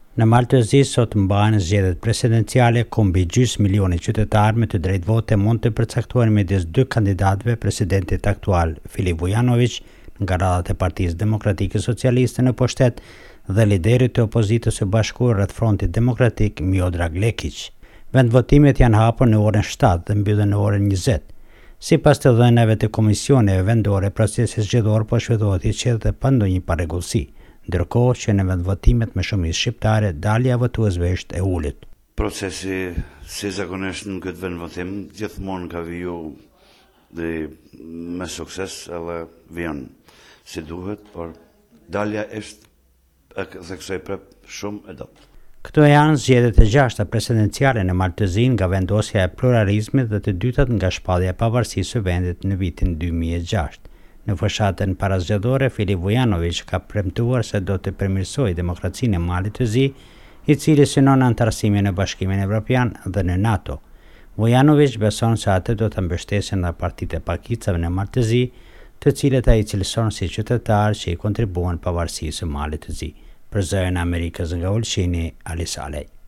Në Maltëzi sot mbahen zgjedhjet presidenciale ku mbi gjysmë milioni qytetarë me të drejtë vote mund të përcaktojnë midis dy kandidatëve, presidentit aktual Filip Vujanović nga radhat e Partisë Demokratike Socialiste në pushtet dhe liderit të opozitës së bashkuar rreth Frontit Demokratik Miodrag Lekić. Vendvotimet janë hapur në orën 7 dhe mbyllen në orën 20. Sipas të dhënave të komisioneve vendore, procesi zgjedhor po shfrytëzohet i qetë dhe pa ndonjë parregullsi, ndërkohë që në vendvotimet me shumicë shqiptare dalja e votuesve është e ulët. Procesi si zakonisht në këtë vendvotim gjithmonë ka viju dhe me sukses edhe vjen si duhet, por dalja është theksoj prap shumë e dobët. Këto janë zgjedhjet e 6 presidenciale në Maltëzi nga vendosja e pluralizmit dhe të dytat nga shpallja e pavarësisë së vendit në vitin 2006. Në fushatën parazgjedhore, Filip Vujanović ka premtuar se do të përmirësojë demokracinë e Malit të Zi, i cili synon antarësimin në Bashkimin Evropian dhe në NATO. Vujanović beson se atë do të mbështesin dhe partitë e pakicave në Maltëzi, të cilët ai cilëson si qytetarë që i kontribuan pavarësisë së Malit të Zi. Për zërin Amerikës nga Ulqini, Ali Salej.